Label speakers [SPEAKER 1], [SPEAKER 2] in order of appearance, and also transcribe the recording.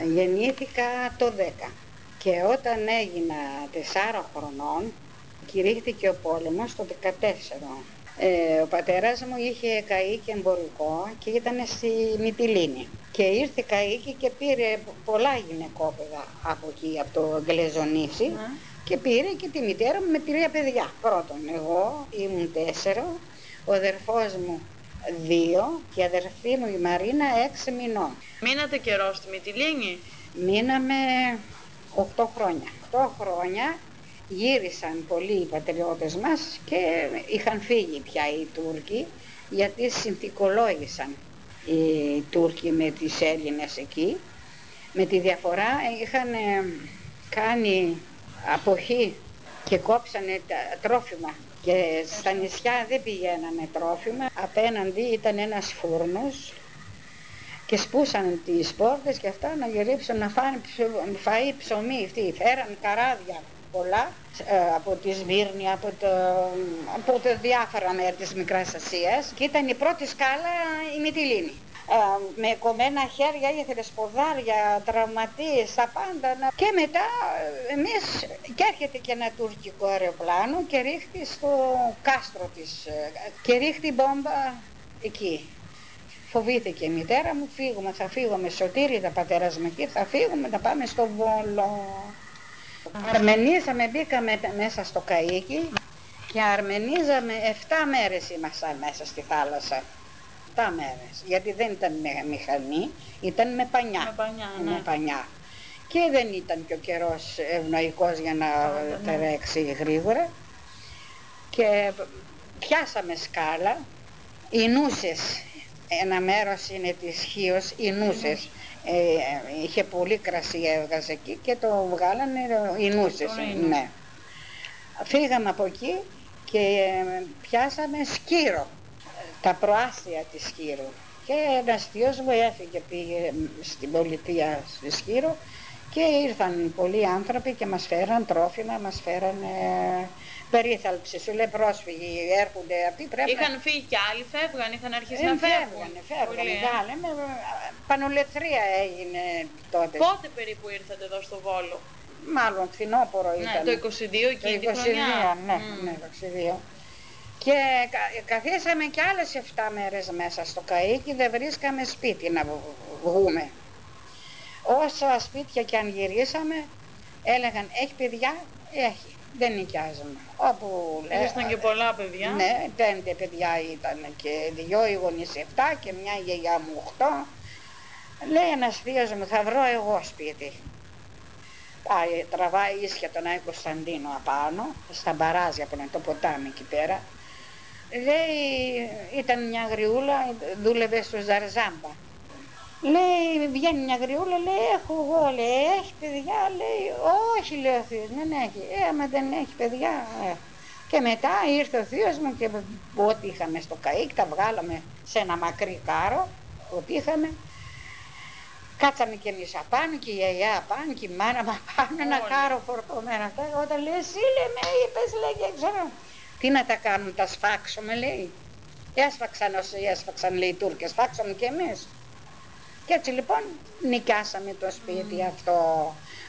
[SPEAKER 1] Γεννήθηκα το 10 και όταν έγινα 4 χρονών κηρύχθηκε ο πόλεμος το 14. Ο πατέρας μου είχε καΐκι εμπορικό και ήταν στη Μυτιλήνη και ήρθε καΐκι και πήρε πολλά γυναικόπαιδα από εκεί, από το Γκλεζονήσι, και πήρε και τη μητέρα μου με 3 παιδιά. Πρώτον, εγώ ήμουν 4, ο αδερφός μου 2 και η αδερφή μου η Μαρίνα 6 μηνών.
[SPEAKER 2] Μείνατε καιρό στη Μυτιλήνη?
[SPEAKER 1] Μείναμε 8 χρόνια. 8 χρόνια γύρισαν πολλοί οι πατριώτες μας και είχαν φύγει πια οι Τούρκοι, γιατί συνθηκολόγησαν οι Τούρκοι με τις Έλληνες εκεί. Με τη διαφορά είχαν κάνει αποχή και κόψανε τα τρόφιμα και στα νησιά δεν πηγαίνανε τρόφιμα. Απέναντι ήταν ένας φούρνος και σπούσαν τις πόρτες και αυτά να γυρίψουν να φάνε φαΐ, ψωμί. Αυτοί φέραν καράβια πολλά από τη Σμύρνη, από τα διάφορα μέρη της Μικράς Ασίας, και ήταν η πρώτη σκάλα η Μυτιλήνη. Με κομμένα χέρια, ήθελε σποδάρια, τραυματίες, τα πάντα. Και μετά εμείς, και έρχεται και ένα τουρκικό αεροπλάνο και ρίχτει στο κάστρο της και ρίχτει μπόμπα εκεί. Φοβήθηκε η μητέρα μου, θα φύγουμε Σωτήρη, τα πατέρας μου εκεί, θα φύγουμε, θα πάμε στο Βόλο. Αρμενίζαμε, μπήκαμε μέσα στο καΐκι και αρμενίζαμε 7 μέρες ήμασταν μέσα στη θάλασσα. 7 μέρες, γιατί δεν ήταν με μηχανή, ήταν με πανιά.
[SPEAKER 2] Ναι.
[SPEAKER 1] Με πανιά. Και δεν ήταν και ο καιρός ευνοϊκός για να τρέξει γρήγορα. Και πιάσαμε σκάλα, οι Νούσες. Ένα μέρος είναι της Χίος, οι Νούσες. Είχε πολύ κρασί, έβγαζε εκεί και το βγάλανε οι Νούσες. Ναι. Φύγαμε από εκεί και πιάσαμε Σκύρο, τα προάστια της Σκύρου. Και ένας θείος μου έφυγε, πήγε στην πολιτεία στη Σκύρο και ήρθαν πολλοί άνθρωποι και μας φέραν τρόφιμα, μας φέραν περίθαλψη. Σου λέει πρόσφυγοι έρχονται αυτοί, πρέπει.
[SPEAKER 2] Είχαν φύγει κι άλλοι, φεύγαν, είχαν αρχίσει να φεύγουν.
[SPEAKER 1] Φεύγανε κι άλλοι. Πανολεθρία έγινε τότε.
[SPEAKER 2] Πότε περίπου ήρθατε εδώ στο Βόλο?
[SPEAKER 1] Μάλλον φθινόπωρο ήταν.
[SPEAKER 2] Το 22 εκείνη τη χρονιά.
[SPEAKER 1] Ναι, 22. Και καθίσαμε κι άλλες 7 μέρες μέσα στο καΐκι, δεν βρίσκαμε σπίτι να βγούμε. Όσα σπίτια κι αν γυρίσαμε, έλεγαν έχει παιδιά, έχει, δεν νοικιάζουμε. Όπου
[SPEAKER 2] ήσασταν και πολλά παιδιά.
[SPEAKER 1] Ναι, 5 παιδιά ήταν και 2 οι γονείς 7 και μια γιαγιά μου 8. Λέει ένας θείος μου, θα βρω εγώ σπίτι. Πάει, τραβάει ίσια τον Άγιο Κωνσταντίνο απάνω, στα μπαράζια που είναι το ποτάμι εκεί πέρα. Λέει, ήταν μια αγριούλα, δούλευε στο Ζαρζάμπα. Λέει, βγαίνει μια αγριούλα, λέει, έχω εγώ, λέει, έχει παιδιά, λέει, όχι, λέει ο θείος, δεν έχει. Άμα δεν έχει παιδιά. Και μετά ήρθε ο θείος μου και ό,τι είχαμε στο καΐκ τα βγάλαμε σε ένα μακρύ κάρο, ό,τι είχαμε. Κάτσαμε και εμείς απάνω και η γιαγιά απάνω και η μάνα μου απάνω, ένα κάρο φορτωμένο. Όταν λέει, εσύ λέει, με είπες, λέει, και ξέρω. Τι να τα κάνουν, τα σφάξουμε, λέει. Έσφαξαν όσοι έσφαξαν, λέει, οι Τούρκες, σφάξαμε κι εμείς. Και έτσι λοιπόν νοικιάσαμε το σπίτι αυτό.